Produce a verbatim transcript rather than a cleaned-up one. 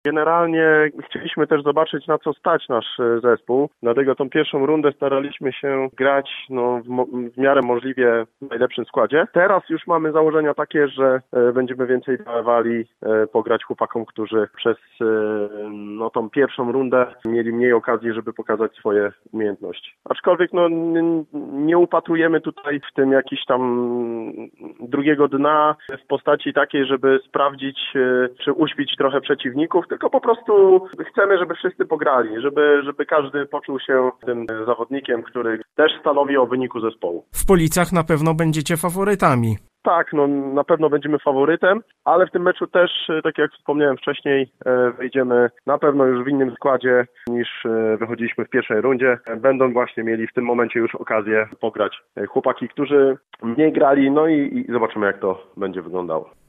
Generalnie chcieliśmy też zobaczyć, na co stać nasz zespół, dlatego tą pierwszą rundę staraliśmy się grać no, w, mo- w miarę możliwie w najlepszym składzie. Teraz już mamy założenia takie, że e, będziemy więcej dawali e, pograć chłopakom, którzy przez e, no, tą pierwszą rundę mieli mniej okazji, żeby pokazać swoje umiejętności. Aczkolwiek no, n- nie upatrujemy tutaj w tym jakiś tam drugiego dna w postaci takiej, żeby sprawdzić, e, czy uśpić trochę przeciwników, tylko po prostu chcemy, żeby wszyscy pograli, żeby, żeby każdy poczuł się tym zawodnikiem, który też stanowi o wyniku zespołu. W Policach na pewno będziecie faworytami. Tak, no na pewno będziemy faworytem, ale w tym meczu też, tak jak wspomniałem wcześniej, wyjdziemy na pewno już w innym składzie niż wychodziliśmy w pierwszej rundzie. Będą właśnie mieli w tym momencie już okazję pograć chłopaki, którzy mniej grali, no i, i zobaczymy, jak to będzie wyglądało.